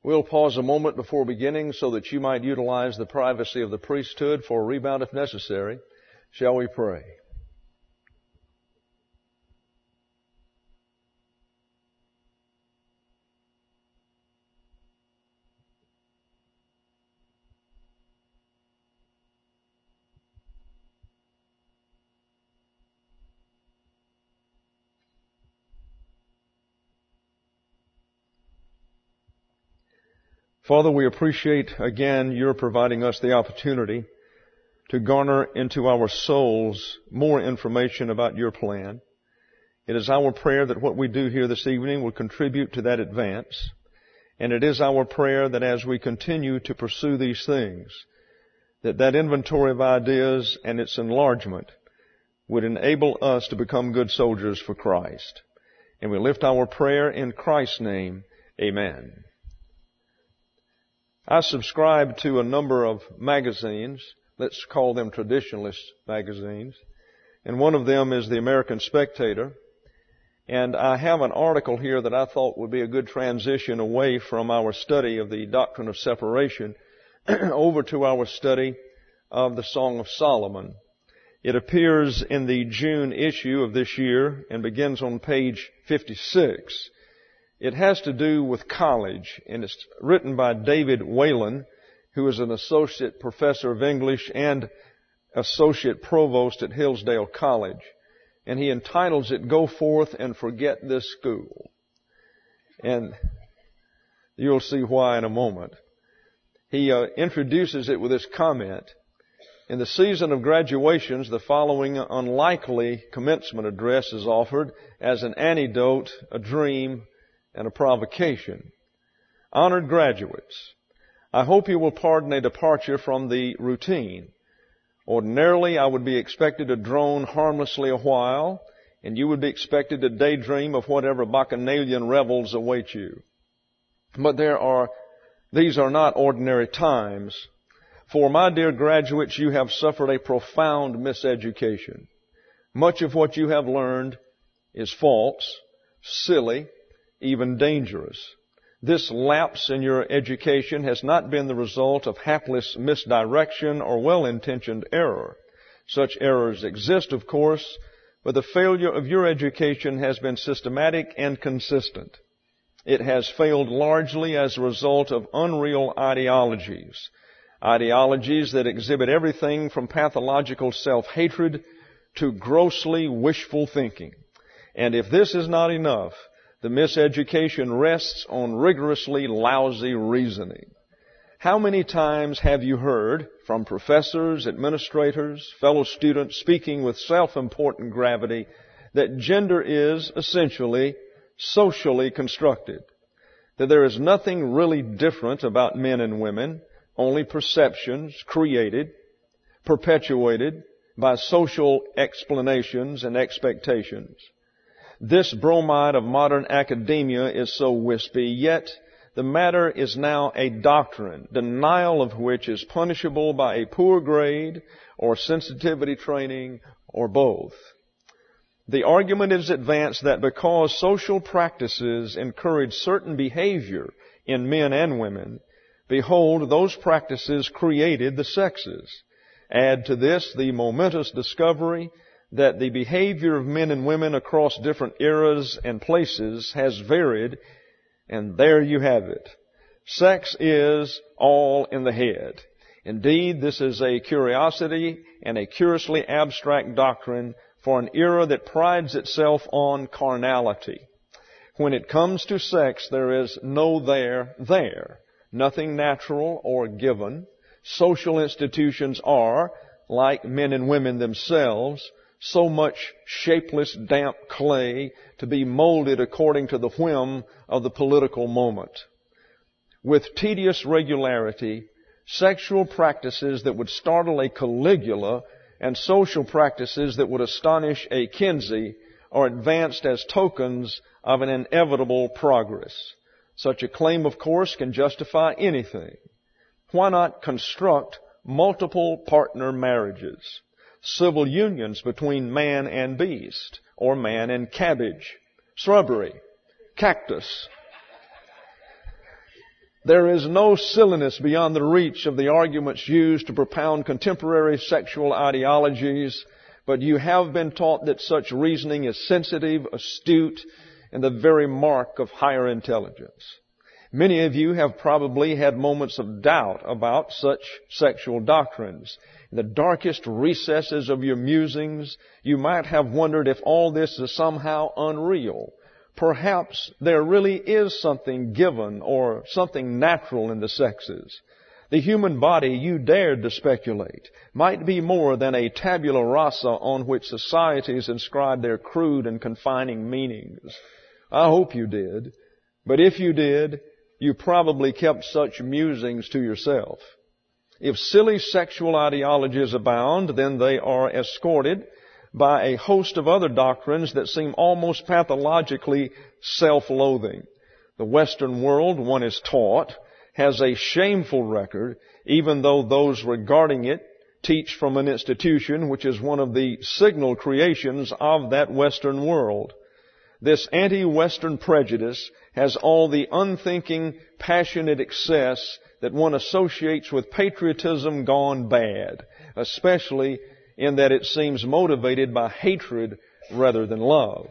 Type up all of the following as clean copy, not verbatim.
We'll pause a moment before beginning so that you might utilize the privacy of the priesthood for a rebound if necessary. Shall we pray? Father, we appreciate again your providing us the opportunity to garner into our souls more information about your plan. It is our prayer that what we do here this evening will contribute to that advance. And it is our prayer that as we continue to pursue these things, that inventory of ideas and its enlargement would enable us to become good soldiers for Christ. And we lift our prayer in Christ's name. Amen. I subscribe to a number of magazines. Let's call them traditionalist magazines. And one of them is the American Spectator. And I have an article here that I thought would be a good transition away from our study of the doctrine of separation over to our study of the Song of Solomon. It appears in the June issue of this year and begins on page 56. It has to do with college, and it's written by David Whalen, who is an associate professor of English and associate provost at Hillsdale College. And he entitles it, "Go Forth and Forget This School." And you'll see why in a moment. He introduces it with this comment: "In the season of graduations, the following unlikely commencement address is offered as an antidote, a dream, and a provocation. Honored graduates, I hope you will pardon a departure from the routine. Ordinarily, I would be expected to drone harmlessly a while, and you would be expected to daydream of whatever bacchanalian revels await you. But these are not ordinary times. For my dear graduates, you have suffered a profound miseducation. Much of what you have learned is false, silly, even dangerous. This lapse in your education has not been the result of hapless misdirection or well-intentioned error. Such errors exist, of course, but the failure of your education has been systematic and consistent. It has failed largely as a result of unreal ideologies that exhibit everything from pathological self-hatred to grossly wishful thinking. And if this is not enough, the miseducation rests on rigorously lousy reasoning. How many times have you heard from professors, administrators, fellow students speaking with self-important gravity that gender is essentially socially constructed, that there is nothing really different about men and women, only perceptions created, perpetuated by social explanations and expectations? This bromide of modern academia is so wispy, yet the matter is now a doctrine, denial of which is punishable by a poor grade or sensitivity training or both. The argument is advanced that because social practices encourage certain behavior in men and women, behold, those practices created the sexes. Add to this the momentous discovery that the behavior of men and women across different eras and places has varied, and there you have it. Sex is all in the head. Indeed, this is a curiosity and a curiously abstract doctrine for an era that prides itself on carnality. When it comes to sex, there is no there, nothing natural or given. Social institutions are, like men and women themselves, so much shapeless, damp clay to be molded according to the whim of the political moment. With tedious regularity, sexual practices that would startle a Caligula and social practices that would astonish a Kinsey are advanced as tokens of an inevitable progress. Such a claim, of course, can justify anything. Why not construct multiple partner marriages? Civil unions between man and beast, or man and cabbage, shrubbery, cactus. There is no silliness beyond the reach of the arguments used to propound contemporary sexual ideologies, but you have been taught that such reasoning is sensitive, astute, and the very mark of higher intelligence. Many of you have probably had moments of doubt about such sexual doctrines. In the darkest recesses of your musings, you might have wondered if all this is somehow unreal. Perhaps there really is something given or something natural in the sexes. The human body, you dared to speculate, might be more than a tabula rasa on which societies inscribe their crude and confining meanings. I hope you did. But if you did, you probably kept such musings to yourself. If silly sexual ideologies abound, then they are escorted by a host of other doctrines that seem almost pathologically self-loathing. The Western world, one is taught, has a shameful record, even though those regarding it teach from an institution which is one of the signal creations of that Western world. This anti-Western prejudice has all the unthinking, passionate excess that one associates with patriotism gone bad, especially in that it seems motivated by hatred rather than love.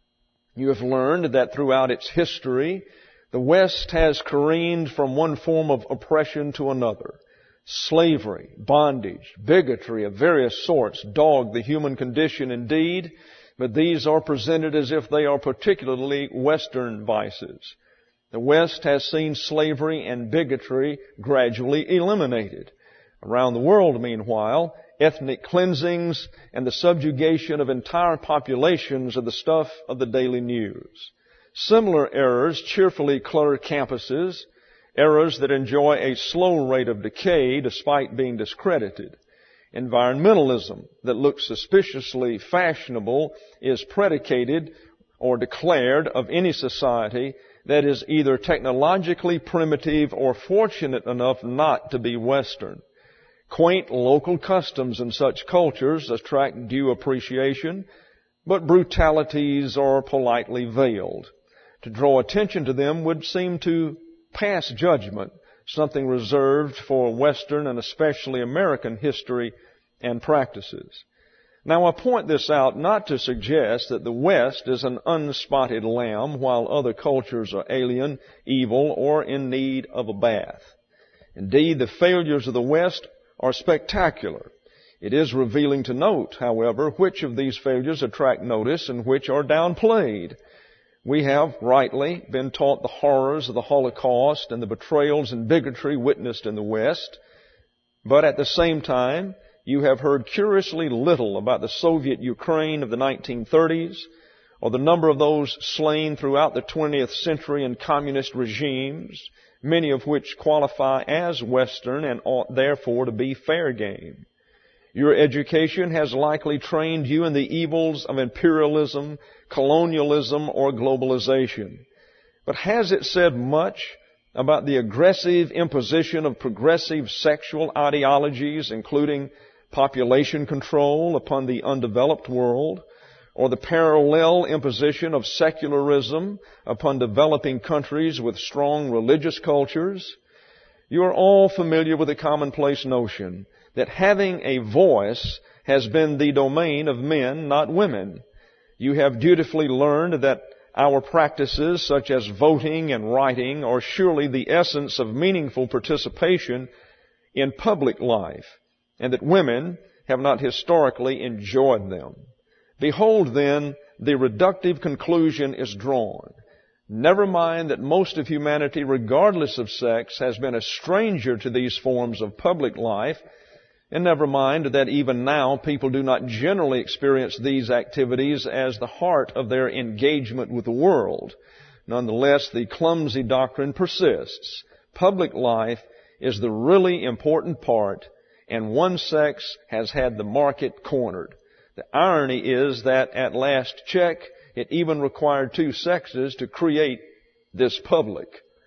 You have learned that throughout its history, the West has careened from one form of oppression to another. Slavery, bondage, bigotry of various sorts dog the human condition indeed, but these are presented as if they are particularly Western vices. The West has seen slavery and bigotry gradually eliminated. Around the world, meanwhile, ethnic cleansings and the subjugation of entire populations are the stuff of the daily news. Similar errors cheerfully clutter campuses, errors that enjoy a slow rate of decay despite being discredited. Environmentalism that looks suspiciously fashionable is predicated or declared of any society that is either technologically primitive or fortunate enough not to be Western. Quaint local customs in such cultures attract due appreciation, but brutalities are politely veiled. To draw attention to them would seem to pass judgment, something reserved for Western and especially American history and practices. Now, I point this out not to suggest that the West is an unspotted lamb while other cultures are alien, evil, or in need of a bath. Indeed, the failures of the West are spectacular. It is revealing to note, however, which of these failures attract notice and which are downplayed. We have, rightly, been taught the horrors of the Holocaust and the betrayals and bigotry witnessed in the West. But at the same time, you have heard curiously little about the Soviet Ukraine of the 1930s or the number of those slain throughout the 20th century in communist regimes, many of which qualify as Western and ought therefore to be fair game. Your education has likely trained you in the evils of imperialism, colonialism, or globalization. But has it said much about the aggressive imposition of progressive sexual ideologies, including population control upon the undeveloped world, or the parallel imposition of secularism upon developing countries with strong religious cultures? You are all familiar with the commonplace notion that having a voice has been the domain of men, not women. You have dutifully learned that our practices, such as voting and writing, are surely the essence of meaningful participation in public life, and that women have not historically enjoyed them. Behold, then, the reductive conclusion is drawn. Never mind that most of humanity, regardless of sex, has been a stranger to these forms of public life, and never mind that even now people do not generally experience these activities as the heart of their engagement with the world. Nonetheless, the clumsy doctrine persists. Public life is the really important part, and one sex has had the market cornered. The irony is that at last check, it even required two sexes to create this public.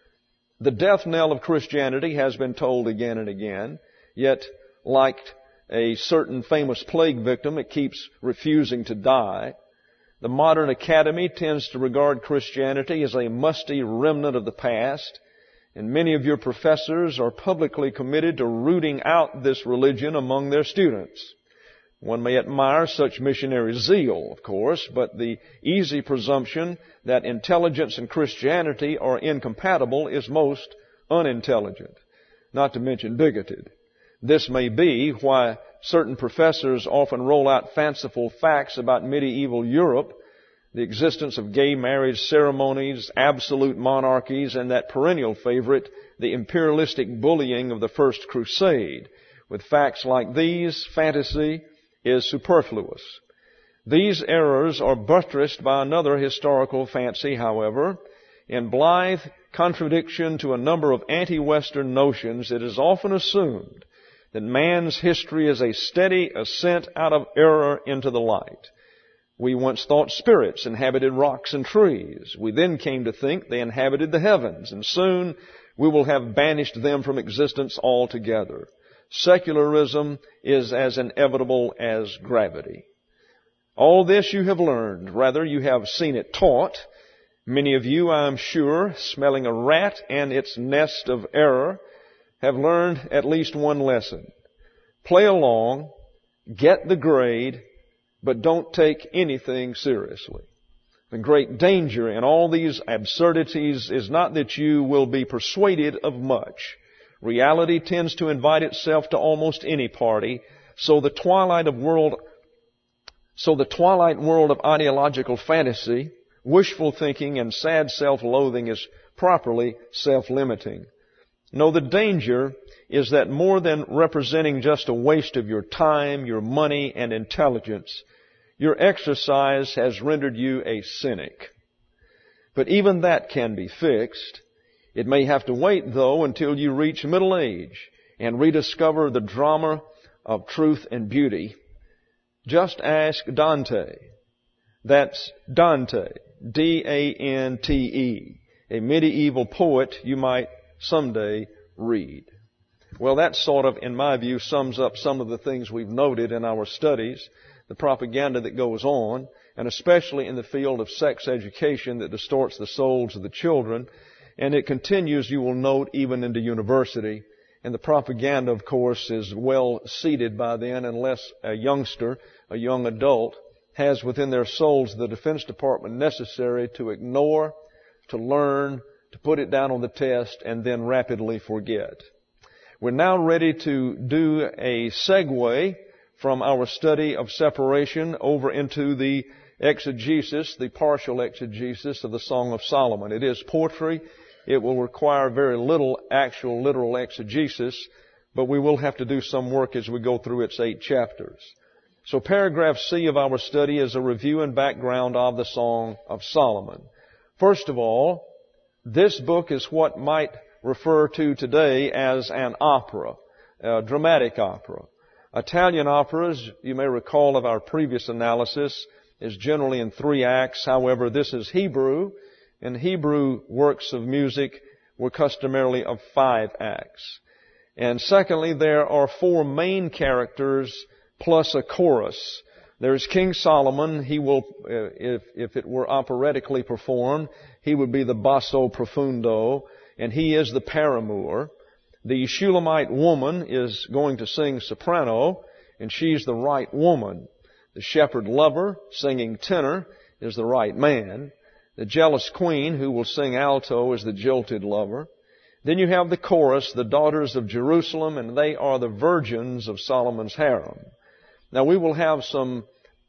The death knell of Christianity has been tolled again and again, yet like a certain famous plague victim, it keeps refusing to die. The modern academy tends to regard Christianity as a musty remnant of the past, And many of your professors are publicly committed to rooting out this religion among their students. One may admire such missionary zeal, of course, but the easy presumption that intelligence and Christianity are incompatible is most unintelligent, not to mention bigoted. This may be why certain professors often roll out fanciful facts about medieval Europe, the existence of gay marriage ceremonies, absolute monarchies, and that perennial favorite, the imperialistic bullying of the First Crusade. With facts like these, fantasy is superfluous. These errors are buttressed by another historical fancy, however. In blithe contradiction to a number of anti-Western notions, it is often assumed that man's history is a steady ascent out of error into the light. We once thought spirits inhabited rocks and trees. We then came to think they inhabited the heavens, and soon we will have banished them from existence altogether. Secularism is as inevitable as gravity. All this you have learned. Rather, you have seen it taught. Many of you, I am sure, smelling a rat and its nest of error, have learned at least one lesson. Play along, get the grade, but don't take anything seriously. The great danger in all these absurdities is not that you will be persuaded of much. Reality tends to invite itself to almost any party, so the twilight world of ideological fantasy, wishful thinking, and sad self-loathing is properly self-limiting. No, the danger is that more than representing just a waste of your time, your money, and intelligence, your exercise has rendered you a cynic. But even that can be fixed. It may have to wait, though, until you reach middle age and rediscover the drama of truth and beauty. Just ask Dante. That's Dante, D-A-N-T-E, a medieval poet you might someday read. Well, that sort of, in my view, sums up some of the things we've noted in our studies, the propaganda that goes on, and especially in the field of sex education that distorts the souls of the children. And it continues, you will note, even into university. And the propaganda, of course, is well seated by then unless a youngster, a young adult, has within their souls the Defense Department necessary to ignore, to learn, to put it down on the test, and then rapidly forget. We're now ready to do a segue from our study of separation over into the exegesis, the partial exegesis of the Song of Solomon. It is poetry. It will require very little actual literal exegesis, but we will have to do some work as we go through its 8 chapters. So paragraph C of our study is a review and background of the Song of Solomon. First of all, this book is what might refer to today as an opera, a dramatic opera. Italian operas, you may recall of our previous analysis, is generally in 3 acts. However, this is Hebrew, and Hebrew works of music were customarily of 5 acts. And secondly, there are 4 main characters plus a chorus. There's King Solomon. He will, if it were operatically performed, he would be the basso profundo, and he is the paramour. The Shulamite woman is going to sing soprano, and she's the right woman. The shepherd lover, singing tenor, is the right man. The jealous queen, who will sing alto, is the jilted lover. Then you have the chorus, the daughters of Jerusalem, and they are the virgins of Solomon's harem. Now we will have some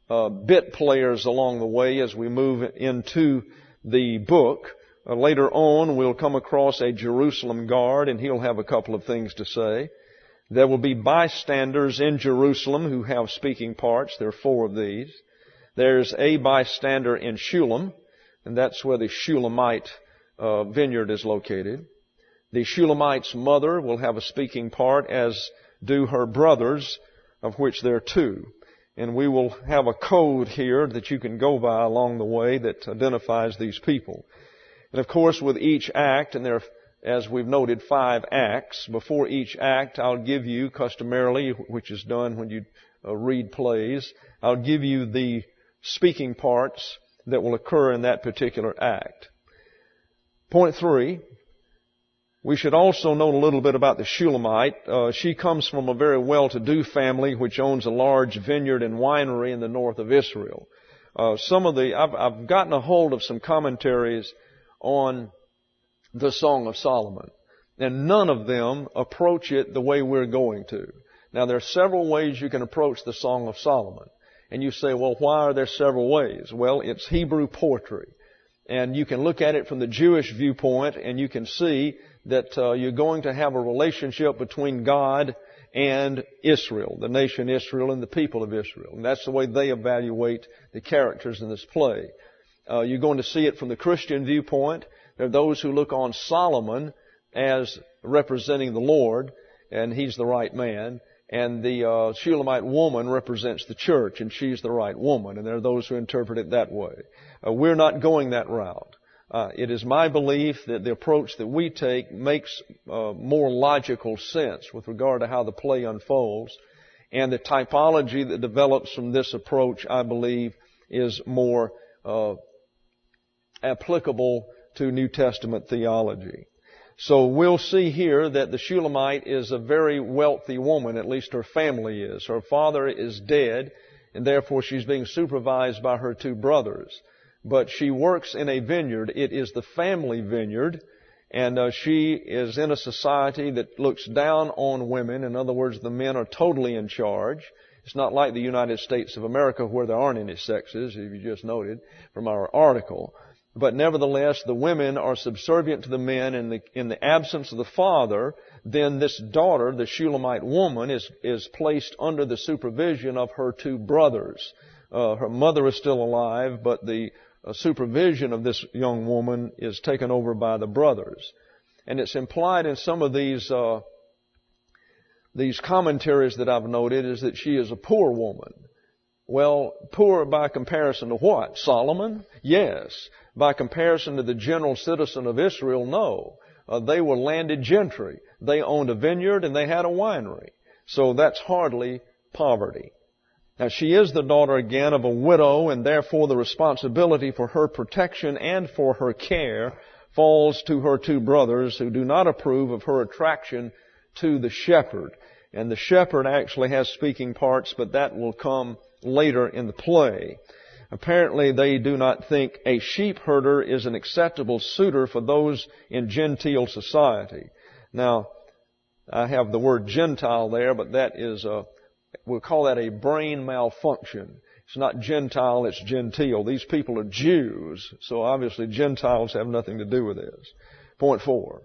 bit players along the way as we move into the book. Later on, we'll come across a Jerusalem guard, and he'll have a couple of things to say. There will be bystanders in Jerusalem who have speaking parts. There are 4 of these. There's a bystander in Shulam, and that's where the Shulamite vineyard is located. The Shulamite's mother will have a speaking part, as do her brothers, of which there are 2. And we will have a code here that you can go by along the way that identifies these people. And of course, with each act, and there are, as we've noted, 5 acts, before each act I'll give you, customarily, which is done when you read plays, I'll give you the speaking parts that will occur in that particular act. Point 3, We should also know a little bit about the Shulamite. She comes from a very well-to-do family which owns a large vineyard and winery in the north of Israel. I've gotten a hold of some commentaries on the Song of Solomon, and none of them approach it the way we're going to. Now, there are several ways you can approach the Song of Solomon. And you say, well, why are there several ways? Well, it's Hebrew poetry. And you can look at it from the Jewish viewpoint, and you can see that you're going to have a relationship between God and Israel, the nation Israel and the people of Israel. And that's the way they evaluate the characters in this play. You're going to see it from the Christian viewpoint. There are those who look on Solomon as representing the Lord, and he's the right man. And the Shulamite woman represents the church, and she's the right woman. And there are those who interpret it that way. We're not going that route. It is my belief that the approach that we take makes more logical sense with regard to how the play unfolds. And the typology that develops from this approach, I believe, is more applicable to New Testament theology. So we'll see here that the Shulamite is a very wealthy woman, at least her family is. Her father is dead, and therefore she's being supervised by her two brothers. But she works in a vineyard. It is the family vineyard, and she is in a society that looks down on women. In other words, the men are totally in charge. It's not like the United States of America where there aren't any sexes, if you just noted from our article. But nevertheless, the women are subservient to the men. In the absence of the father, then this daughter, the Shulamite woman, is placed under the supervision of her two brothers. Her mother is still alive, but the supervision of this young woman is taken over by the brothers. And it's implied in some of these commentaries that I've noted is that she is a poor woman. Well, poor by comparison to what? Solomon? Yes. By comparison to the general citizen of Israel, no. They were landed gentry. They owned a vineyard and they had a winery. So that's hardly poverty. Now, she is the daughter again of a widow, and therefore the responsibility for her protection and for her care falls to her two brothers who do not approve of her attraction to the shepherd. And the shepherd actually has speaking parts, but that will come later in the play. Apparently, they do not think a sheep herder is an acceptable suitor for those in genteel society. Now, I have the word Gentile there, but that is we'll call that a brain malfunction. It's not Gentile, it's genteel. These people are Jews, so obviously Gentiles have nothing to do with this. Point 4.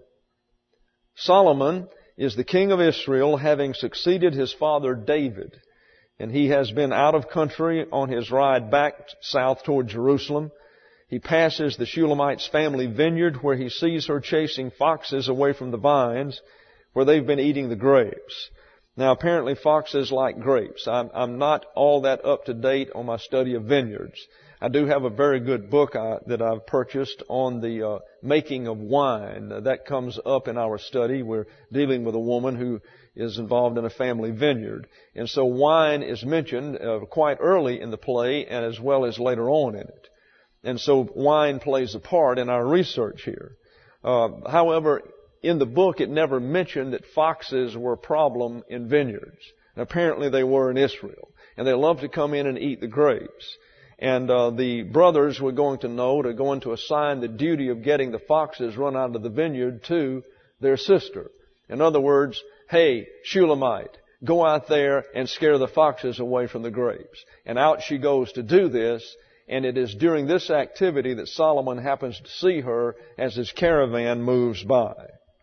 Solomon is the king of Israel, having succeeded his father David. And he has been out of country on his ride back south toward Jerusalem. He passes the Shulamite's family vineyard where he sees her chasing foxes away from the vines where they've been eating the grapes. Now, apparently foxes like grapes. I'm not all that up to date on my study of vineyards. I do have a very good book that I've purchased on the making of wine. That comes up in our study. We're dealing with a woman who is involved in a family vineyard. And so wine is mentioned quite early in the play and as well as later on in it. And so wine plays a part in our research here. However, in the book it never mentioned that foxes were a problem in vineyards. And apparently they were in Israel. And they love to come in and eat the grapes. And the brothers were going to assign the duty of getting the foxes run out of the vineyard to their sister. In other words, hey, Shulamite, go out there and scare the foxes away from the grapes. And out she goes to do this, and it is during this activity that Solomon happens to see her as his caravan moves by.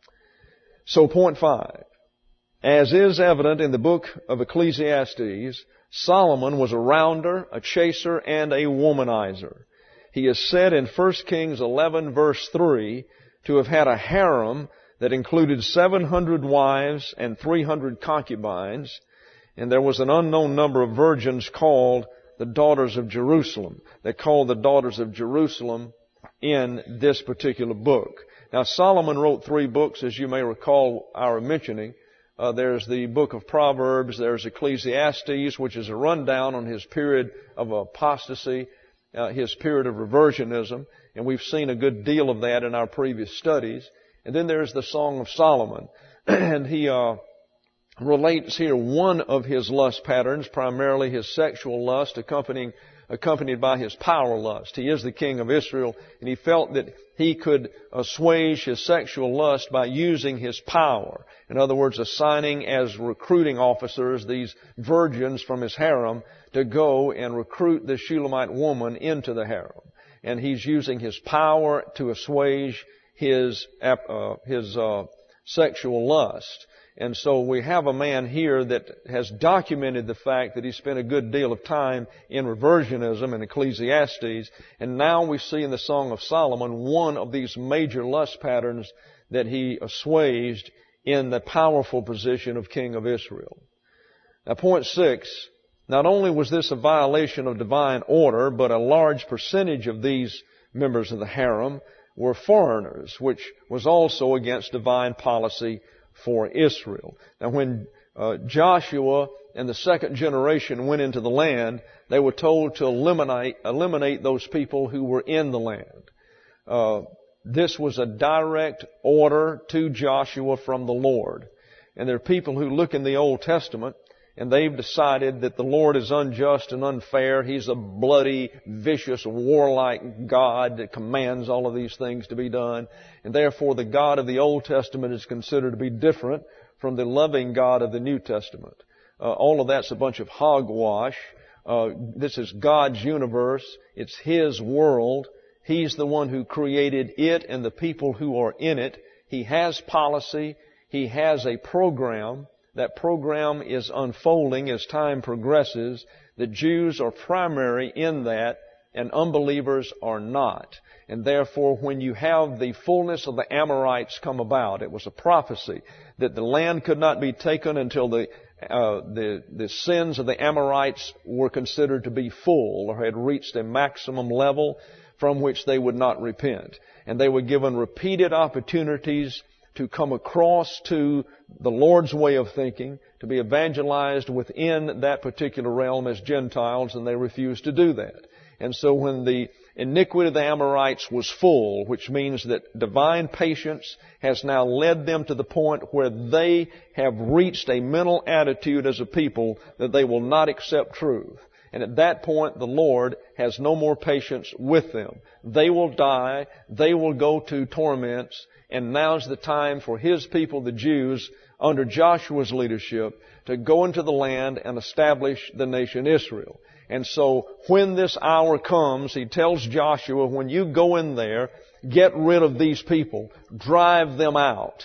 So point 5. As is evident in the book of Ecclesiastes, Solomon was a rounder, a chaser, and a womanizer. He is said in 1 Kings 11 verse 3 to have had a harem that included 700 wives and 300 concubines, and there was an unknown number of virgins called the daughters of Jerusalem. They called the daughters of Jerusalem in this particular book. Now, Solomon wrote 3 books, as you may recall our mentioning. There's the book of Proverbs, there's Ecclesiastes, which is a rundown on his period of apostasy, his period of reversionism, and we've seen a good deal of that in our previous studies. And then there's the Song of Solomon. And he relates here one of his lust patterns, primarily his sexual lust, accompanied by his power lust. He is the king of Israel, and he felt that he could assuage his sexual lust by using his power. In other words, assigning as recruiting officers these virgins from his harem to go and recruit the Shulamite woman into the harem. And he's using his power to assuage his sexual lust. And so we have a man here that has documented the fact that he spent a good deal of time in reversionism in Ecclesiastes. And now we see in the Song of Solomon one of these major lust patterns that he assuaged in the powerful position of king of Israel. Now, point 6, not only was this a violation of divine order, but a large percentage of these members of the harem were foreigners, which was also against divine policy for Israel. Now, when Joshua and the second generation went into the land, they were told to eliminate those people who were in the land. This was a direct order to Joshua from the Lord. And there are people who look in the Old Testament and they've decided that the Lord is unjust and unfair. He's a bloody, vicious, warlike God that commands all of these things to be done. And therefore the God of the Old Testament is considered to be different from the loving God of the New Testament. All of that's a bunch of hogwash. This is God's universe. It's His world. He's the one who created it and the people who are in it. He has policy. He has a program. That program is unfolding as time progresses. The Jews are primary in that, and unbelievers are not. And therefore, when you have the fullness of the Amorites come about, it was a prophecy that the land could not be taken until the sins of the Amorites were considered to be full or had reached a maximum level from which they would not repent. And they were given repeated opportunities to come across to the Lord's way of thinking, to be evangelized within that particular realm as Gentiles, and they refused to do that. And so when the iniquity of the Amorites was full, which means that divine patience has now led them to the point where they have reached a mental attitude as a people that they will not accept truth. And at that point, the Lord has no more patience with them. They will die. They will go to torments. And now's the time for His people, the Jews, under Joshua's leadership, to go into the land and establish the nation Israel. And so when this hour comes, He tells Joshua, when you go in there, get rid of these people. Drive them out.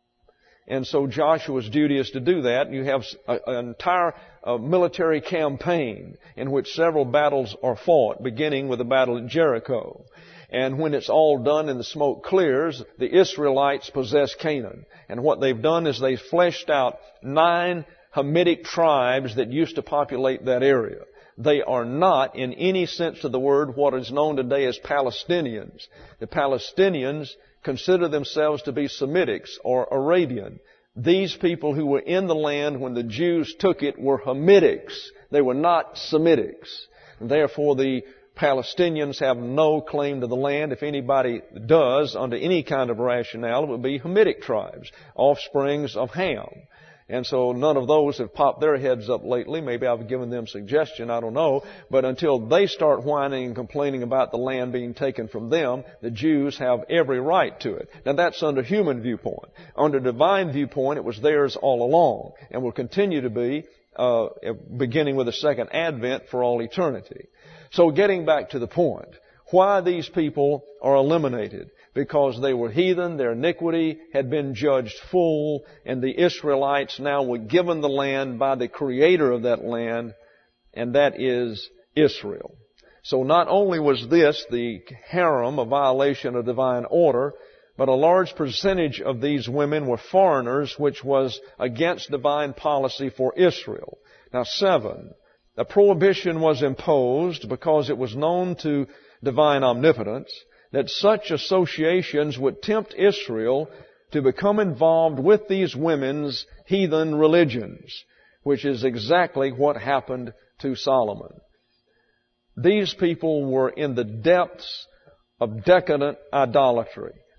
And so Joshua's duty is to do that. And you have an entire military campaign in which several battles are fought, beginning with the battle at Jericho. And when it's all done and the smoke clears, the Israelites possess Canaan. And what they've done is they've fleshed out 9 Hamitic tribes that used to populate that area. They are not, in any sense of the word, what is known today as Palestinians. The Palestinians consider themselves to be Semitics or Arabian. These people who were in the land when the Jews took it were Hamitics. They were not Semitics. Therefore, the Palestinians have no claim to the land. If anybody does, under any kind of rationale, it would be Hamitic tribes, offsprings of Ham. And so none of those have popped their heads up lately. Maybe I've given them suggestion, I don't know. But until they start whining and complaining about the land being taken from them, the Jews have every right to it. Now that's under human viewpoint. Under divine viewpoint, it was theirs all along and will continue to be, beginning with the second advent for all eternity. So getting back to the point, why these people are eliminated? Because they were heathen, their iniquity had been judged full, and the Israelites now were given the land by the Creator of that land, and that is Israel. So not only was this, the harem, a violation of divine order, but a large percentage of these women were foreigners, which was against divine policy for Israel. Now 7. A prohibition was imposed because it was known to divine omnipotence that such associations would tempt Israel to become involved with these women's heathen religions, which is exactly what happened to Solomon. These people were in the depths of decadent idolatry.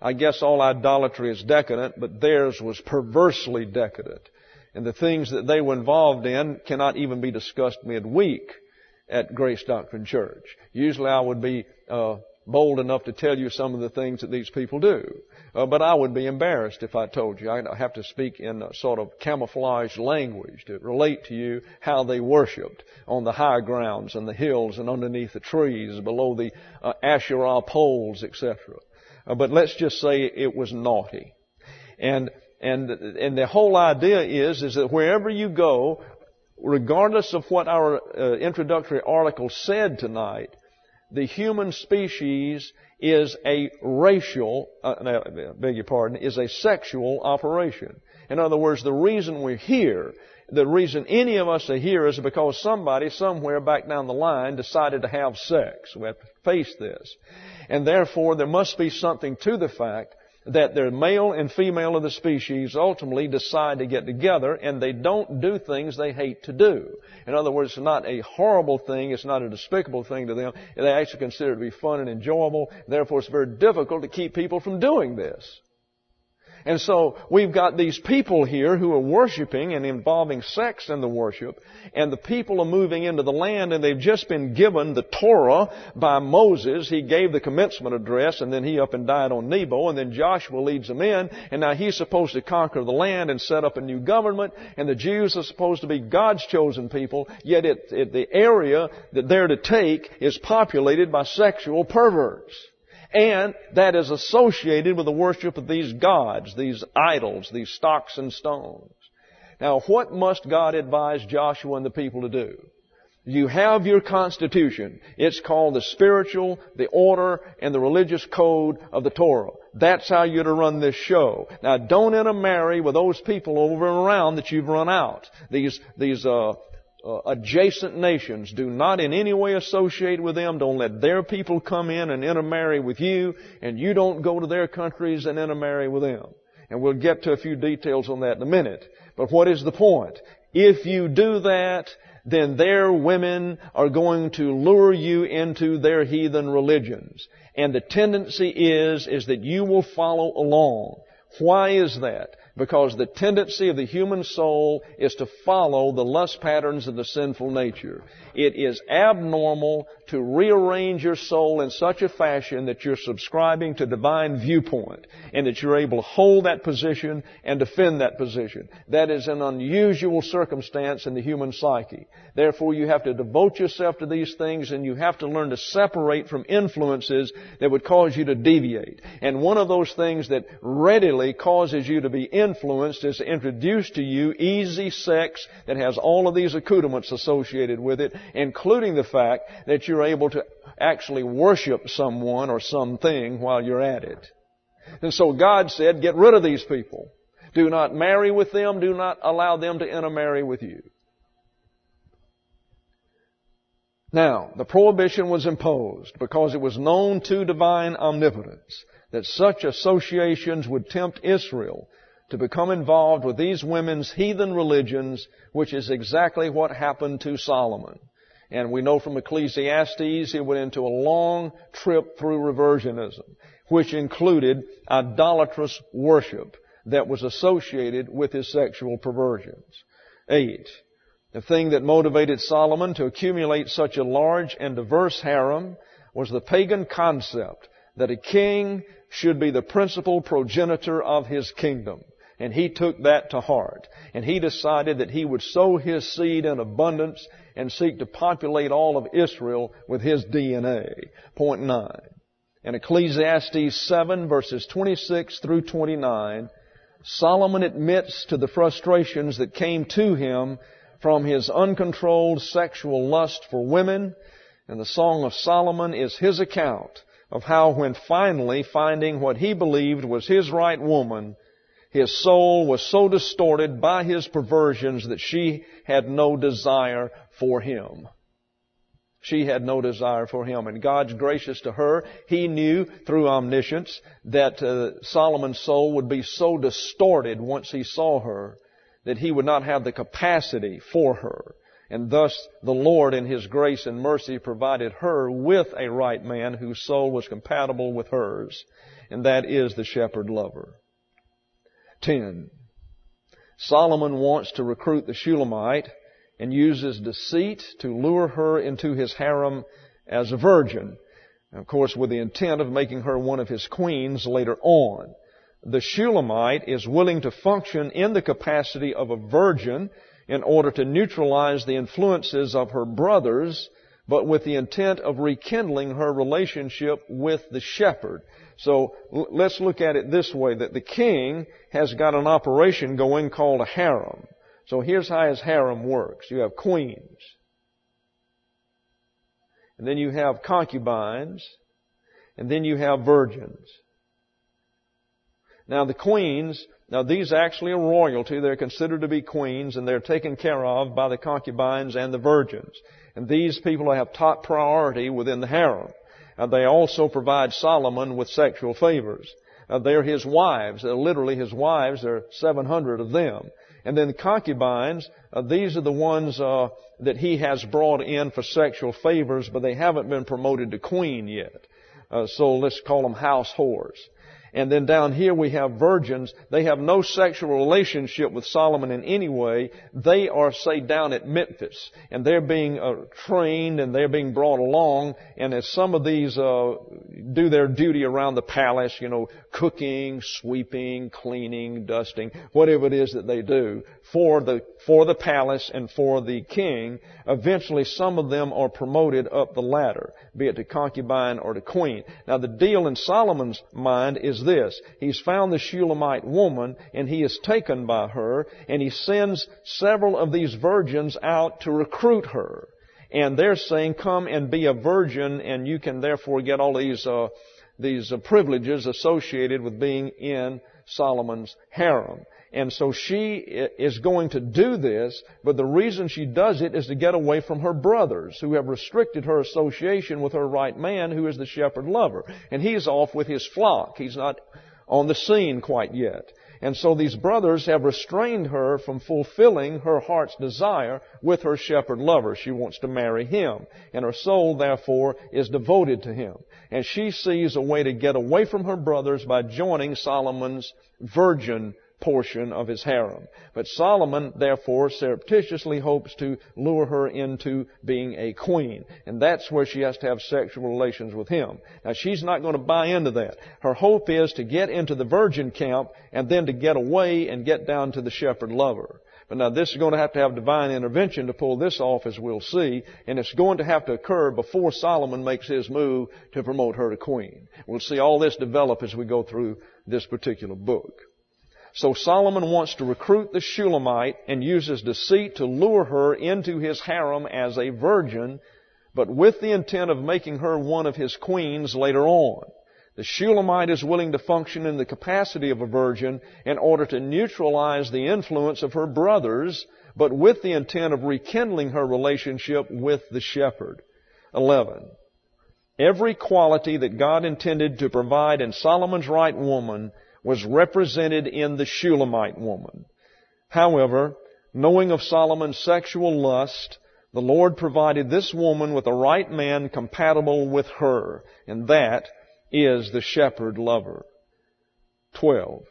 I guess all idolatry is decadent, but theirs was perversely decadent. And the things that they were involved in cannot even be discussed midweek at Grace Doctrine Church. Usually I would be bold enough to tell you some of the things that these people do. But I would be embarrassed if I told you. I have to speak in a sort of camouflage language to relate to you how they worshipped on the high grounds and the hills and underneath the trees, below the Asherah poles, etc. But let's just say it was naughty. And the whole idea is that wherever you go, regardless of what our introductory article said tonight, the human species is a is a sexual operation. In other words, the reason we're here, the reason any of us are here is because somebody somewhere back down the line decided to have sex. We have to face this. And therefore, there must be something to the fact that the male and female of the species ultimately decide to get together, and they don't do things they hate to do. In other words, it's not a horrible thing, it's not a despicable thing to them. They actually consider it to be fun and enjoyable. Therefore, it's very difficult to keep people from doing this. And so we've got these people here who are worshiping and involving sex in the worship, and the people are moving into the land, and they've just been given the Torah by Moses. He gave the commencement address, and then he up and died on Nebo, and then Joshua leads them in, and now he's supposed to conquer the land and set up a new government, and the Jews are supposed to be God's chosen people, yet the area that they're to take is populated by sexual perverts. And that is associated with the worship of these gods, these idols, these stocks and stones. Now, what must God advise Joshua and the people to do? You have your constitution. It's called the spiritual, the order, and the religious code of the Torah. That's how you're to run this show. Now, don't intermarry with those people over and around that you've run out. These adjacent nations. Do not in any way associate with them. Don't let their people come in and intermarry with you, and you don't go to their countries and intermarry with them. And we'll get to a few details on that in a minute. But what is the point? If you do that, then their women are going to lure you into their heathen religions. And the tendency is that you will follow along. Why is that? Because the tendency of the human soul is to follow the lust patterns of the sinful nature. It is abnormal to rearrange your soul in such a fashion that you're subscribing to divine viewpoint and that you're able to hold that position and defend that position. That is an unusual circumstance in the human psyche. Therefore, you have to devote yourself to these things, and you have to learn to separate from influences that would cause you to deviate. And one of those things that readily causes you to be influenced is to introduce to you easy sex that has all of these accoutrements associated with it, including the fact that you're able to actually worship someone or something while you're at it. And so God said, get rid of these people. Do not marry with them. Do not allow them to intermarry with you. Now, the prohibition was imposed because it was known to divine omnipotence that such associations would tempt Israel to become involved with these women's heathen religions, which is exactly what happened to Solomon. And we know from Ecclesiastes he went into a long trip through reversionism, which included idolatrous worship that was associated with his sexual perversions. 8. The thing that motivated Solomon to accumulate such a large and diverse harem was the pagan concept that a king should be the principal progenitor of his kingdom. And he took that to heart. And he decided that he would sow his seed in abundance and seek to populate all of Israel with his DNA. Point 9. In Ecclesiastes 7 verses 26 through 29, Solomon admits to the frustrations that came to him from his uncontrolled sexual lust for women. And the Song of Solomon is his account of how, when finally finding what he believed was his right woman, his soul was so distorted by his perversions that she had no desire for him. She had no desire for him. And God's gracious to her. He knew through omniscience that Solomon's soul would be so distorted once he saw her that he would not have the capacity for her. And thus the Lord in His grace and mercy provided her with a right man whose soul was compatible with hers. and that is the shepherd lover. 10. Solomon wants to recruit the Shulamite and uses deceit to lure her into his harem as a virgin, of course with the intent of making her one of his queens later on. The Shulamite is willing to function in the capacity of a virgin in order to neutralize the influences of her brothers, but with the intent of rekindling her relationship with the shepherd. So let's look at it this way, that the king has got an operation going called a harem. So here's how his harem works. You have queens, and then you have concubines, and then you have virgins. Now the queens, these actually are royalty. They're considered to be queens, and they're taken care of by the concubines and the virgins. And these people have top priority within the harem. They also provide Solomon with sexual favors. They're his wives. They're literally his wives. There are 700 of them. And then the concubines, these are the ones that he has brought in for sexual favors, but they haven't been promoted to queen yet. So let's call them house whores. And then down here we have virgins. They have no sexual relationship with Solomon in any way. They are, say, down at Memphis. And they're being trained and they're being brought along. And as some of these do their duty around the palace, cooking, sweeping, cleaning, dusting, whatever it is that they do for the palace and for the king, eventually some of them are promoted up the ladder, be it to concubine or to queen. Now the deal in Solomon's mind is this. He's found the Shulamite woman and he is taken by her, and he sends several of these virgins out to recruit her. And they're saying, come and be a virgin, and you can therefore get all these privileges associated with being in Solomon's harem. And so she is going to do this, but the reason she does it is to get away from her brothers who have restricted her association with her right man, who is the shepherd lover. And he's off with his flock. He's not on the scene quite yet. And so these brothers have restrained her from fulfilling her heart's desire with her shepherd lover. She wants to marry him. And her soul, therefore, is devoted to him. And she sees a way to get away from her brothers by joining Solomon's virgin portion of his harem. But Solomon, therefore, surreptitiously hopes to lure her into being a queen. And that's where she has to have sexual relations with him. Now, she's not going to buy into that. Her hope is to get into the virgin camp and then to get away and get down to the shepherd lover. But now this is going to have divine intervention to pull this off, as we'll see. And it's going to have to occur before Solomon makes his move to promote her to queen. We'll see all this develop as we go through this particular book. So Solomon wants to recruit the Shulamite and uses deceit to lure her into his harem as a virgin, but with the intent of making her one of his queens later on. The Shulamite is willing to function in the capacity of a virgin in order to neutralize the influence of her brothers, but with the intent of rekindling her relationship with the shepherd. 11. Every quality that God intended to provide in Solomon's right woman was represented in the Shulamite woman. However, knowing of Solomon's sexual lust, the Lord provided this woman with a right man compatible with her, and that is the shepherd lover. 12.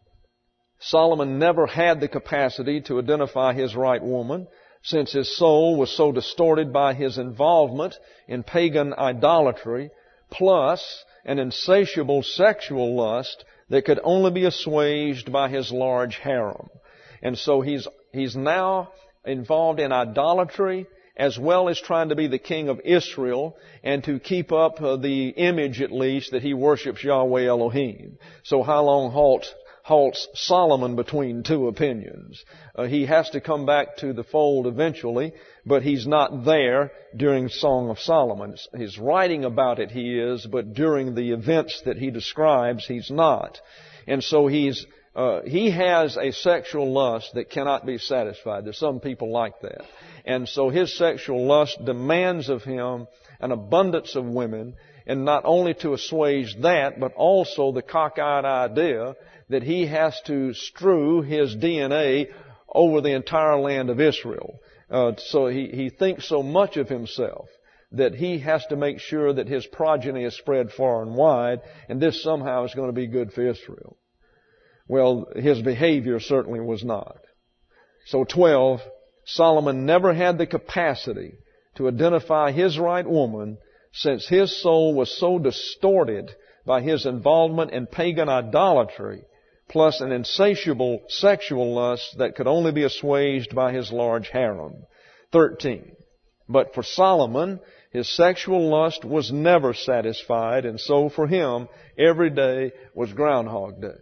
Solomon never had the capacity to identify his right woman, since his soul was so distorted by his involvement in pagan idolatry, plus an insatiable sexual lust that could only be assuaged by his large harem. And so he's now involved in idolatry as well as trying to be the king of Israel and to keep up the image, at least, that he worships Yahweh Elohim. So how long halts Solomon between two opinions? He has to come back to the fold eventually, but he's not there during Song of Solomon. He's writing about it, he is, but during the events that he describes, he's not. And so he has a sexual lust that cannot be satisfied. There's some people like that. And so his sexual lust demands of him an abundance of women, and not only to assuage that, but also the cockeyed idea that he has to strew his DNA over the entire land of Israel. So he thinks so much of himself that he has to make sure that his progeny is spread far and wide, and this somehow is going to be good for Israel. Well, his behavior certainly was not. So 12, Solomon never had the capacity to identify his right woman, since his soul was so distorted by his involvement in pagan idolatry, plus an insatiable sexual lust that could only be assuaged by his large harem. 13. But for Solomon, his sexual lust was never satisfied, and so for him, every day was Groundhog Day.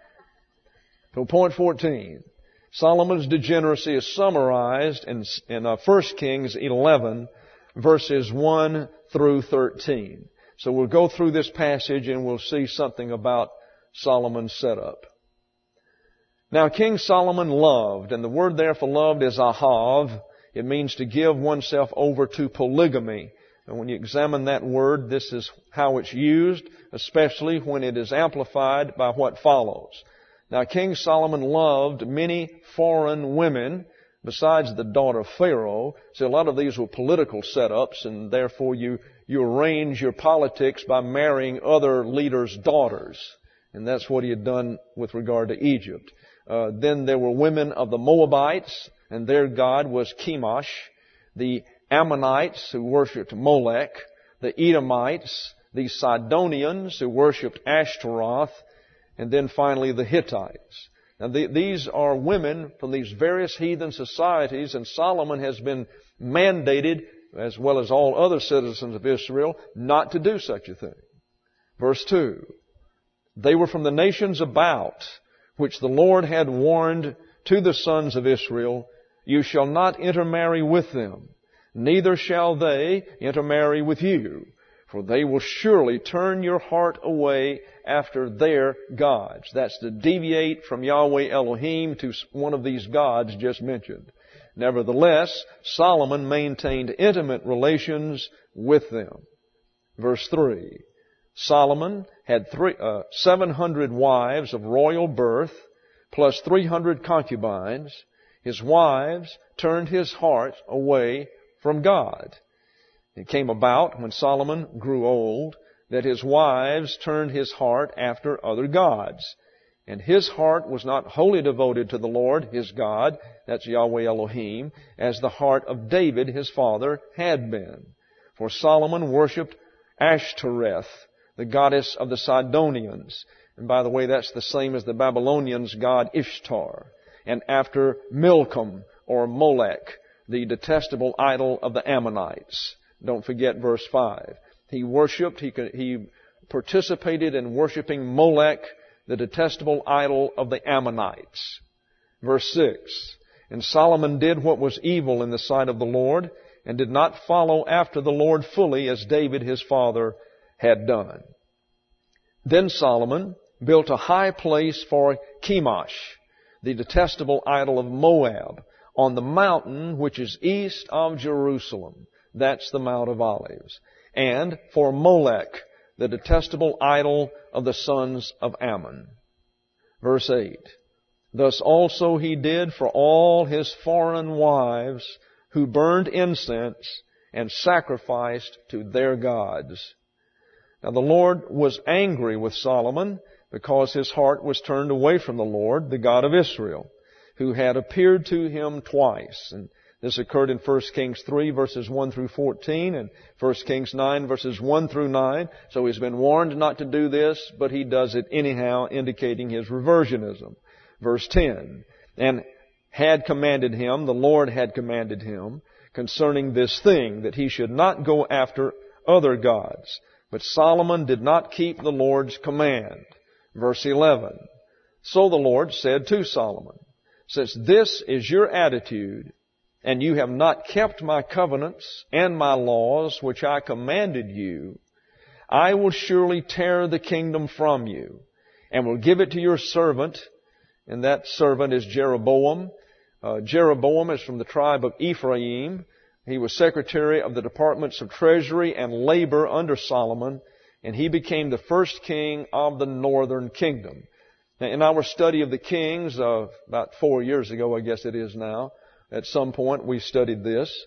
So point 14. Solomon's degeneracy is summarized in 1 Kings 11, verses 1 through 13. So we'll go through this passage and we'll see something about Solomon's setup. Now King Solomon loved, and the word there for loved is ahav. It means to give oneself over to polygamy. And when you examine that word, this is how it's used, especially when it is amplified by what follows. Now King Solomon loved many foreign women besides the daughter of Pharaoh. So a lot of these were political setups, and therefore you arrange your politics by marrying other leaders' daughters. And that's what he had done with regard to Egypt. Then there were women of the Moabites, and their god was Chemosh. The Ammonites, who worshipped Molech. The Edomites. The Sidonians, who worshipped Ashtaroth. And then finally the Hittites. Now these are women from these various heathen societies, and Solomon has been mandated, as well as all other citizens of Israel, not to do such a thing. Verse 2. They were from the nations about, which the Lord had warned to the sons of Israel, you shall not intermarry with them, neither shall they intermarry with you, for they will surely turn your heart away after their gods. That's to deviate from Yahweh Elohim to one of these gods just mentioned. Nevertheless, Solomon maintained intimate relations with them. Verse 3. Solomon had 700 wives of royal birth, plus 300 concubines. His wives turned his heart away from God. It came about when Solomon grew old that his wives turned his heart after other gods. And his heart was not wholly devoted to the Lord, his God, that's Yahweh Elohim, as the heart of David, his father, had been. For Solomon worshipped Ashtoreth, the goddess of the Sidonians. And by the way, that's the same as the Babylonians' god Ishtar. And after Milcom, or Molech, the detestable idol of the Ammonites. Don't forget verse 5. He participated in worshiping Molech, the detestable idol of the Ammonites. Verse 6. And Solomon did what was evil in the sight of the Lord, and did not follow after the Lord fully as David his father had done. Then Solomon built a high place for Chemosh, the detestable idol of Moab, on the mountain which is east of Jerusalem. That's the Mount of Olives. And for Molech, the detestable idol of the sons of Ammon. Verse 8. Thus also he did for all his foreign wives who burned incense and sacrificed to their gods. Now the Lord was angry with Solomon because his heart was turned away from the Lord, the God of Israel, who had appeared to him twice. And this occurred in 1 Kings 3 verses 1 through 14 and 1 Kings 9 verses 1 through 9. So he's been warned not to do this, but he does it anyhow, indicating his reversionism. Verse 10. And had commanded him, the Lord had commanded him, concerning this thing, that he should not go after other gods. But Solomon did not keep the Lord's command. Verse 11. So the Lord said to Solomon, since this is your attitude, and you have not kept my covenants and my laws which I commanded you, I will surely tear the kingdom from you, and will give it to your servant, and that servant is Jeroboam. Jeroboam is from the tribe of Ephraim. He was secretary of the departments of treasury and labor under Solomon, and he became the first king of the northern kingdom. Now, in our study of the kings of about 4 years ago, I guess it is now, at some point we studied this.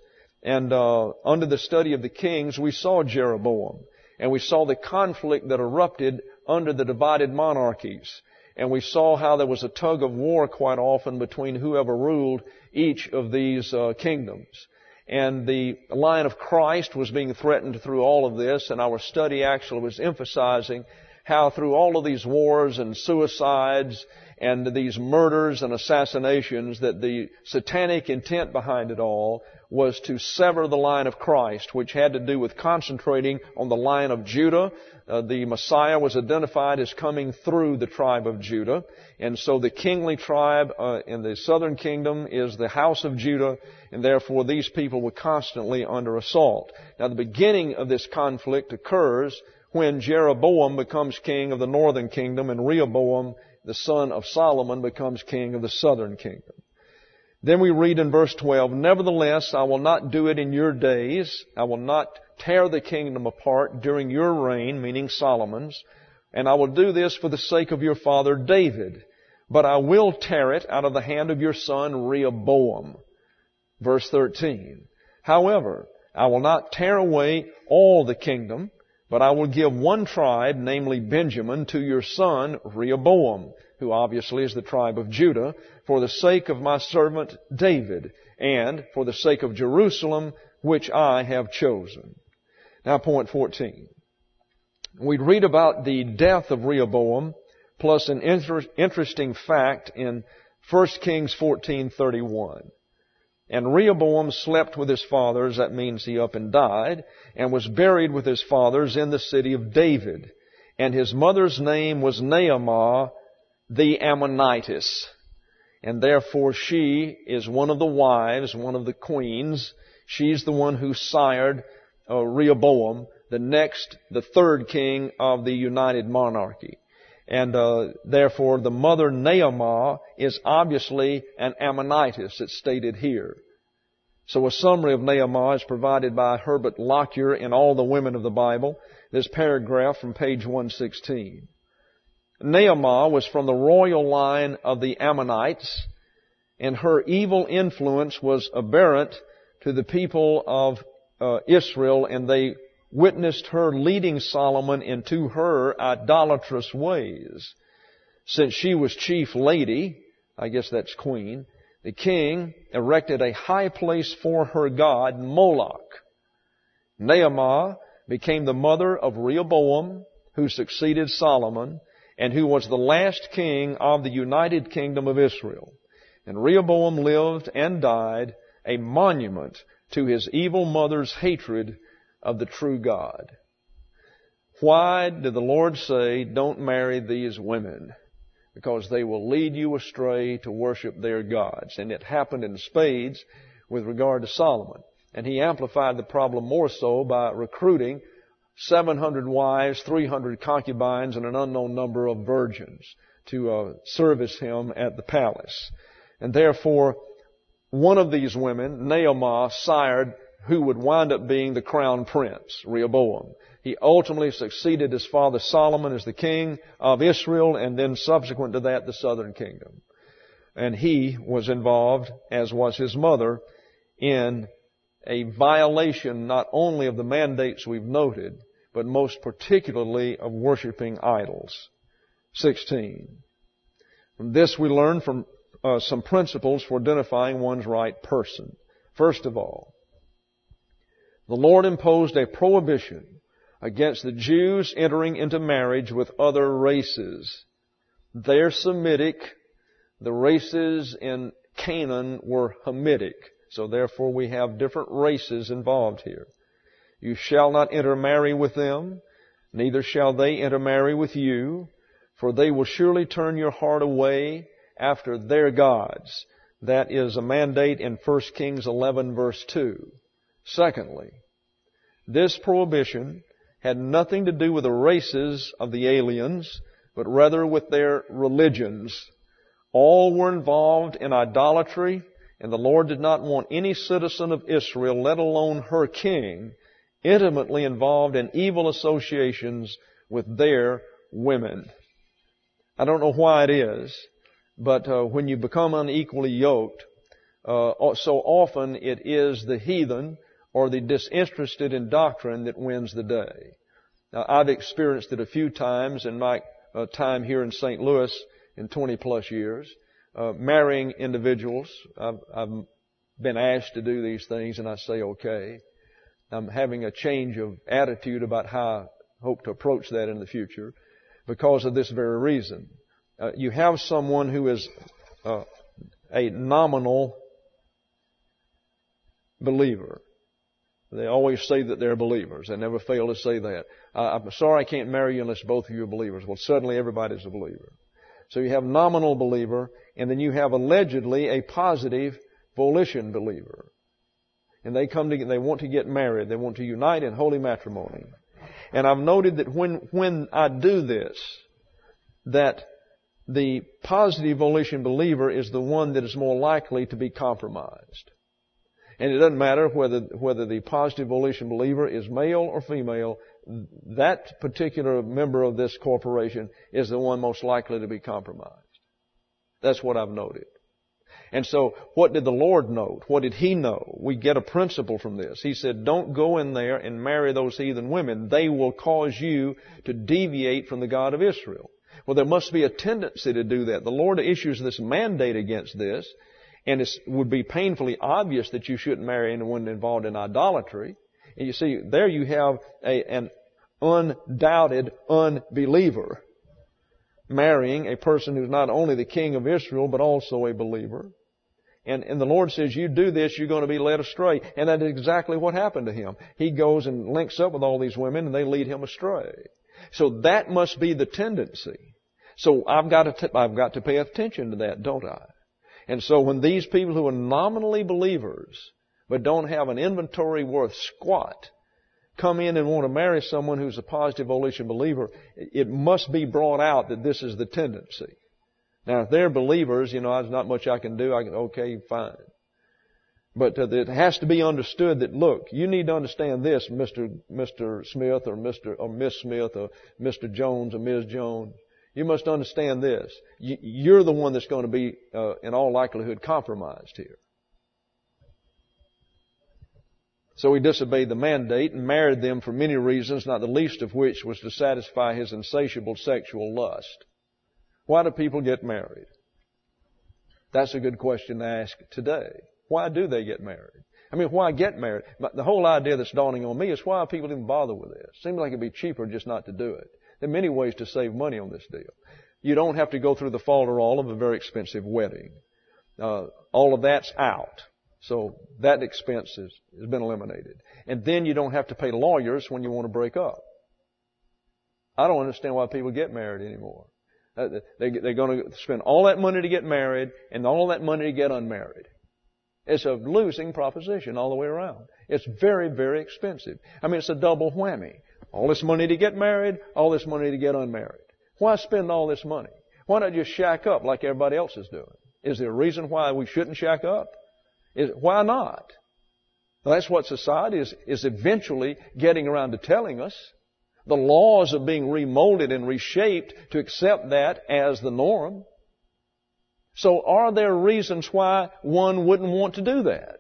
And under the study of the kings, we saw Jeroboam. And we saw the conflict that erupted under the divided monarchies. And we saw how there was a tug of war quite often between whoever ruled each of these kingdoms. And the line of Christ was being threatened through all of this, and our study actually was emphasizing how through all of these wars and suicides and these murders and assassinations that the satanic intent behind it all was to sever the line of Christ, which had to do with concentrating on the line of Judah. The Messiah was identified as coming through the tribe of Judah. And so the kingly tribe in the southern kingdom is the house of Judah, and therefore these people were constantly under assault. Now the beginning of this conflict occurs when Jeroboam becomes king of the northern kingdom and Rehoboam, the son of Solomon, becomes king of the southern kingdom. Then we read in verse 12, "Nevertheless, I will not do it in your days. I will not tear the kingdom apart during your reign," meaning Solomon's, "and I will do this for the sake of your father David. But I will tear it out of the hand of your son Rehoboam." Verse 13, "However, I will not tear away all the kingdom, but I will give one tribe, namely Benjamin, to your son Rehoboam," who obviously is the tribe of Judah, "for the sake of my servant David, and for the sake of Jerusalem, which I have chosen." Now point 14. We read about the death of Rehoboam, plus an interesting fact in 1 Kings 14:31. "And Rehoboam slept with his fathers," that means he up and died, "and was buried with his fathers in the city of David. And his mother's name was Naamah the Ammonitess." And therefore she is one of the wives, one of the queens. She's the one who sired Rehoboam, the third king of the united monarchy. And therefore the mother Naamah is obviously an Ammonitess. It's stated here. So a summary of Naamah is provided by Herbert Lockyer in All the Women of the Bible. This paragraph from page 116. Naamah was from the royal line of the Ammonites, and her evil influence was aberrant to the people of Israel, and they witnessed her leading Solomon into her idolatrous ways. Since she was chief lady, I guess that's queen, the king erected a high place for her god, Moloch. Naamah became the mother of Rehoboam, who succeeded Solomon, and who was the last king of the united kingdom of Israel. And Rehoboam lived and died, a monument to his evil mother's hatred of the true God. Why did the Lord say, don't marry these women? Because they will lead you astray to worship their gods. And it happened in spades with regard to Solomon. And he amplified the problem more so by recruiting 700 wives, 300 concubines, and an unknown number of virgins to service him at the palace. And therefore, one of these women, Naamah, sired who would wind up being the crown prince, Rehoboam. He ultimately succeeded his father Solomon as the king of Israel, and then subsequent to that, the southern kingdom. And he was involved, as was his mother, in a violation not only of the mandates we've noted, but most particularly of worshiping idols. 16. From this we learn from some principles for identifying one's right person. First of all, the Lord imposed a prohibition against the Jews entering into marriage with other races. They're Semitic. The races in Canaan were Hamitic. So therefore we have different races involved here. You shall not intermarry with them, neither shall they intermarry with you, for they will surely turn your heart away after their gods. That is a mandate in 1 Kings 11 verse 2. Secondly, this prohibition had nothing to do with the races of the aliens, but rather with their religions. All were involved in idolatry, and the Lord did not want any citizen of Israel, let alone her king, intimately involved in evil associations with their women. I don't know why it is, but when you become unequally yoked, so often it is the heathen or the disinterested in doctrine that wins the day. Now, I've experienced it a few times in my time here in St. Louis in 20 plus years, marrying individuals. I've been asked to do these things, and I say okay. I'm having a change of attitude about how I hope to approach that in the future because of this very reason. You have someone who is a nominal believer. They always say that they're believers. They never fail to say that. I'm sorry I can't marry you unless both of you are believers. Well, suddenly everybody's a believer. So you have nominal believer, and then you have allegedly a positive volition believer. And they want to get married. They want to unite in holy matrimony. And I've noted that when I do this, that the positive volition believer is the one that is more likely to be compromised. And it doesn't matter whether the positive volition believer is male or female, that particular member of this corporation is the one most likely to be compromised. That's what I've noted. And so, what did the Lord note? What did He know? We get a principle from this. He said, don't go in there and marry those heathen women. They will cause you to deviate from the God of Israel. Well, there must be a tendency to do that. The Lord issues this mandate against this, and it would be painfully obvious that you shouldn't marry anyone involved in idolatry. And you see, there you have an undoubted unbeliever marrying a person who's not only the king of Israel, but also a believer. And the Lord says, you do this, you're going to be led astray. And that is exactly what happened to him. He goes and links up with all these women, and they lead him astray. So that must be the tendency. So I've got to pay attention to that, don't I? And so when these people who are nominally believers, but don't have an inventory worth squat, come in and want to marry someone who's a positive volition believer, it must be brought out that this is the tendency. Now, if they're believers, there's not much I can do. Okay, fine. But it has to be understood that, look, you need to understand this, Mr. Smith or Miss Smith or Mr. Jones or Ms. Jones. You must understand this. You're the one that's going to be, in all likelihood, compromised here. So he disobeyed the mandate and married them for many reasons, not the least of which was to satisfy his insatiable sexual lust. Why do people get married? That's a good question to ask today. Why do they get married? Why get married? The whole idea that's dawning on me is why people even bother with this. Seems like it'd be cheaper just not to do it. There are many ways to save money on this deal. You don't have to go through the falderall of a very expensive wedding. All of that's out. So that expense has been eliminated. And then you don't have to pay lawyers when you want to break up. I don't understand why people get married anymore. They're going to spend all that money to get married and all that money to get unmarried. It's a losing proposition all the way around. It's very, very expensive. It's a double whammy. All this money to get married, all this money to get unmarried. Why spend all this money? Why not just shack up like everybody else is doing? Is there a reason why we shouldn't shack up? Why not? Well, that's what society is eventually getting around to telling us. The laws are being remolded and reshaped to accept that as the norm. So are there reasons why one wouldn't want to do that?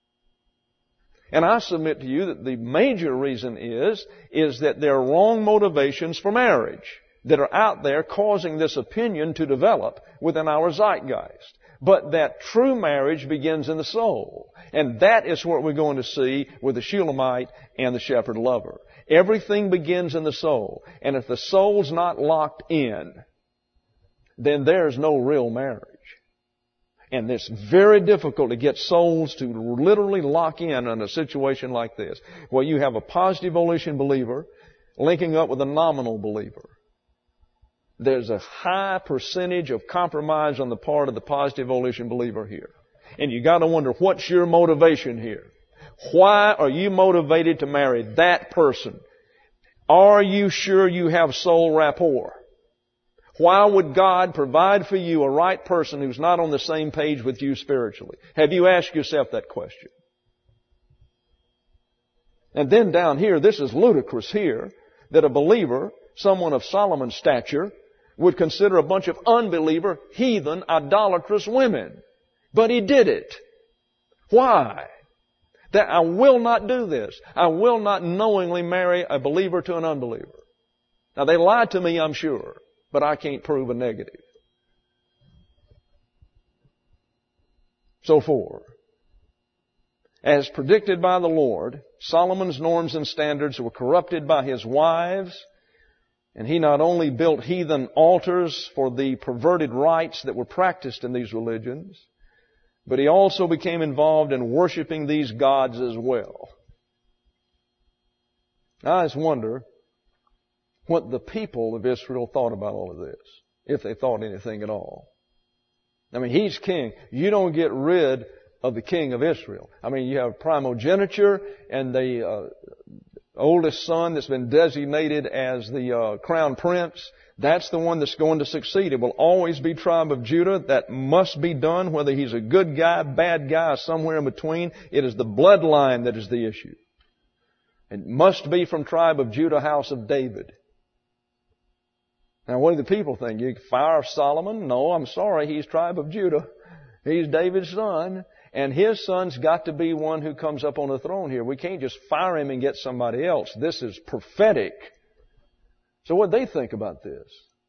And I submit to you that the major reason is that there are wrong motivations for marriage that are out there causing this opinion to develop within our zeitgeist. But that true marriage begins in the soul. And that is what we're going to see with the Shulamite and the shepherd lover. Everything begins in the soul. And if the soul's not locked in, then there's no real marriage. And it's very difficult to get souls to literally lock in a situation like this. Well, you have a positive volition believer linking up with a nominal believer. There's a high percentage of compromise on the part of the positive volition believer here. And you got to wonder, what's your motivation here? Why are you motivated to marry that person? Are you sure you have soul rapport? Why would God provide for you a right person who's not on the same page with you spiritually? Have you asked yourself that question? And then down here, this is ludicrous here, that a believer, someone of Solomon's stature, would consider a bunch of unbeliever, heathen, idolatrous women. But he did it. Why? That I will not do this. I will not knowingly marry a believer to an unbeliever. Now they lied to me, I'm sure, but I can't prove a negative. So 4. As predicted by the Lord, Solomon's norms and standards were corrupted by his wives, and he not only built heathen altars for the perverted rites that were practiced in these religions, but he also became involved in worshiping these gods as well. I just wonder what the people of Israel thought about all of this, if they thought anything at all. I mean, he's king. You don't get rid of the king of Israel. I mean, you have primogeniture and the oldest son that's been designated as the crown prince. That's the one that's going to succeed. It will always be tribe of Judah. That must be done, whether he's a good guy, bad guy, somewhere in between. It is the bloodline that is the issue. It must be from tribe of Judah, house of David. Now, what do the people think? You fire Solomon? No, I'm sorry. He's tribe of Judah. He's David's son. And his son's got to be one who comes up on the throne here. We can't just fire him and get somebody else. This is prophetic. So what do they think about this?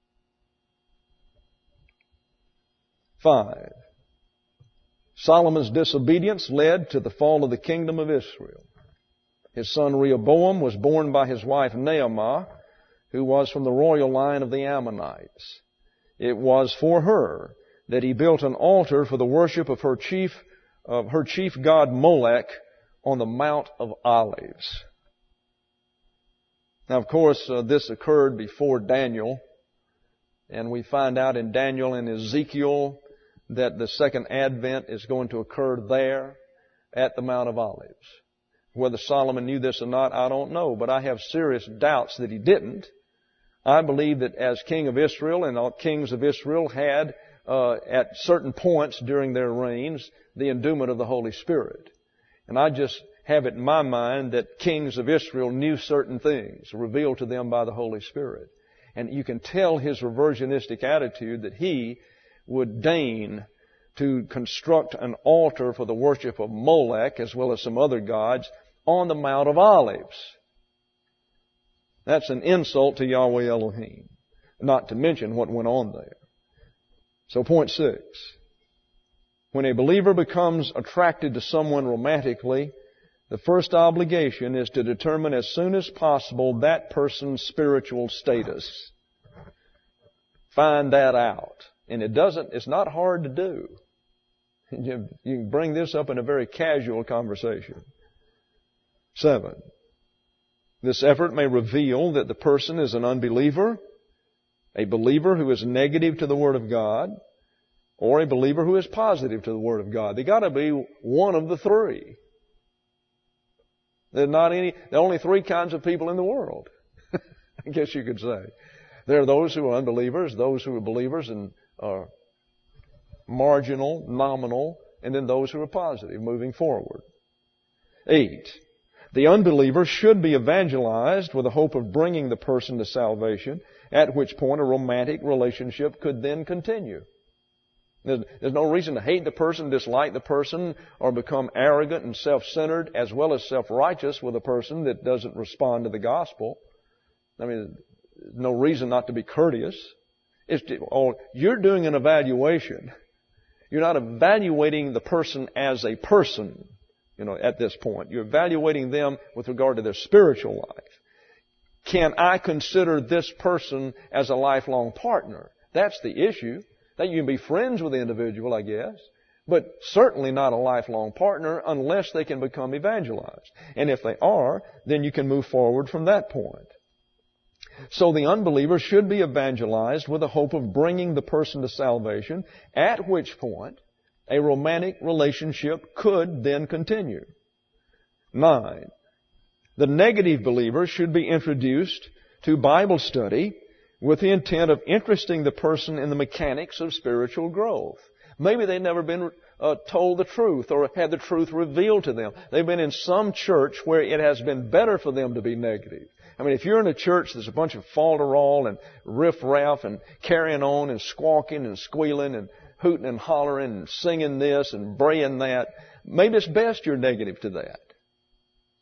5. Solomon's disobedience led to the fall of the kingdom of Israel. His son Rehoboam was born by his wife Naamah, who was from the royal line of the Ammonites. It was for her that he built an altar for the worship of her chief god Molech on the Mount of Olives. Now, of course, this occurred before Daniel, and we find out in Daniel and Ezekiel that the second advent is going to occur there at the Mount of Olives. Whether Solomon knew this or not, I don't know, but I have serious doubts that he didn't. I believe that as king of Israel, and all kings of Israel had at certain points during their reigns the endowment of the Holy Spirit. And I just have it in my mind that kings of Israel knew certain things revealed to them by the Holy Spirit. And you can tell his reversionistic attitude that he would deign to construct an altar for the worship of Molech as well as some other gods on the Mount of Olives. That's an insult to Yahweh Elohim, not to mention what went on there. So point 6. When a believer becomes attracted to someone romantically, the first obligation is to determine as soon as possible that person's spiritual status. Find that out. And it's not hard to do. You can bring this up in a very casual conversation. 7. This effort may reveal that the person is an unbeliever, a believer who is negative to the Word of God, or a believer who is positive to the Word of God. They got to be one of the three. There are only 3 kinds of people in the world, I guess you could say. There are those who are unbelievers, those who are believers and are marginal, nominal, and then those who are positive, moving forward. 8. The unbeliever should be evangelized with the hope of bringing the person to salvation, at which point a romantic relationship could then continue. There's no reason to hate the person, dislike the person, or become arrogant and self-centered as well as self-righteous with a person that doesn't respond to the gospel. I mean, there's no reason not to be courteous. You're doing an evaluation. You're not evaluating the person as a person, at this point. You're evaluating them with regard to their spiritual life. Can I consider this person as a lifelong partner? That's the issue. That you can be friends with the individual, I guess, but certainly not a lifelong partner unless they can become evangelized. And if they are, then you can move forward from that point. So the unbeliever should be evangelized with the hope of bringing the person to salvation, at which point a romantic relationship could then continue. 9. The negative believer should be introduced to Bible study with the intent of interesting the person in the mechanics of spiritual growth. Maybe they've never been told the truth or had the truth revealed to them. They've been in some church where it has been better for them to be negative. I mean, if you're in a church that's a bunch of falderall and riff-raff and carrying on and squawking and squealing and hooting and hollering and singing this and braying that, maybe it's best you're negative to that.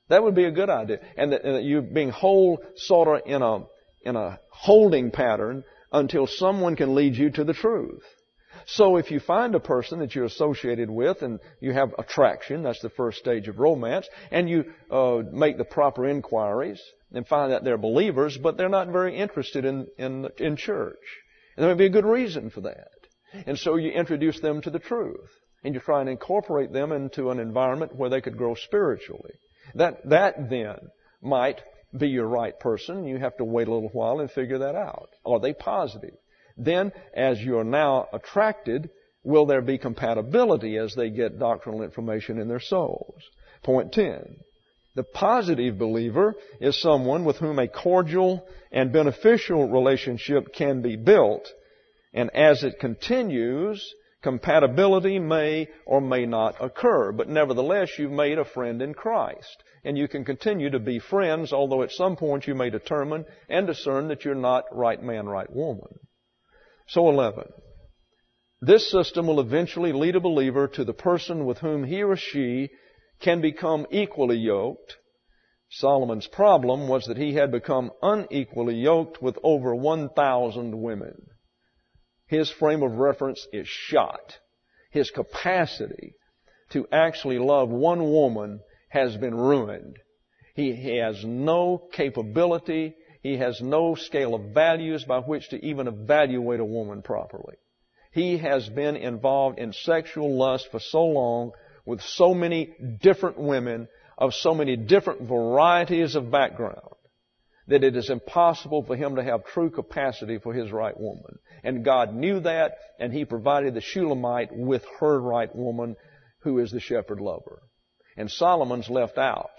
That would be a good idea. And that you being sort of in a holding pattern until someone can lead you to the truth. So if you find a person that you're associated with and you have attraction, that's the first stage of romance, and you make the proper inquiries and find that they're believers, but they're not very interested in church. And there may be a good reason for that. And so you introduce them to the truth. And you try and incorporate them into an environment where they could grow spiritually. That then might be your right person. You have to wait a little while and figure that out. Are they positive? Then, as you're now attracted, will there be compatibility as they get doctrinal information in their souls? Point 10. The positive believer is someone with whom a cordial and beneficial relationship can be built, and as it continues, compatibility may or may not occur. But nevertheless, you've made a friend in Christ. And you can continue to be friends, although at some point you may determine and discern that you're not right man, right woman. So 11. This system will eventually lead a believer to the person with whom he or she can become equally yoked. Solomon's problem was that he had become unequally yoked with over 1,000 women. His frame of reference is shot. His capacity to actually love one woman has been ruined. He has no capability. He has no scale of values by which to even evaluate a woman properly. He has been involved in sexual lust for so long with so many different women of so many different varieties of background that it is impossible for him to have true capacity for his right woman. And God knew that, and He provided the Shulamite with her right woman, who is the shepherd lover. And Solomon's left out.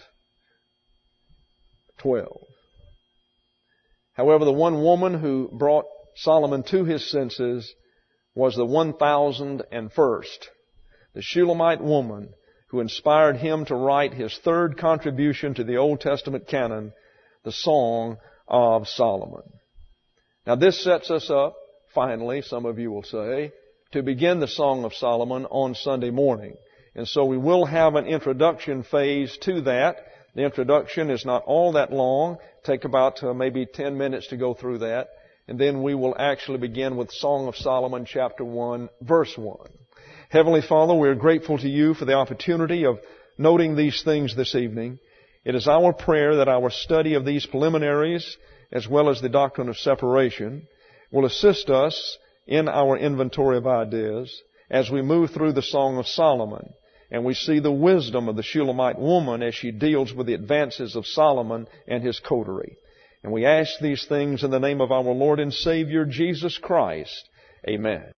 12. However, the one woman who brought Solomon to his senses was the 1,001st, the Shulamite woman who inspired him to write his third contribution to the Old Testament canon, the Song of Solomon. Now this sets us up, finally, some of you will say, to begin the Song of Solomon on Sunday morning. And so we will have an introduction phase to that. The introduction is not all that long. Take about maybe 10 minutes to go through that. And then we will actually begin with Song of Solomon, chapter 1, verse 1. Heavenly Father, we are grateful to You for the opportunity of noting these things this evening. It is our prayer that our study of these preliminaries, as well as the doctrine of separation, will assist us in our inventory of ideas as we move through the Song of Solomon. And we see the wisdom of the Shulamite woman as she deals with the advances of Solomon and his coterie. And we ask these things in the name of our Lord and Savior, Jesus Christ. Amen.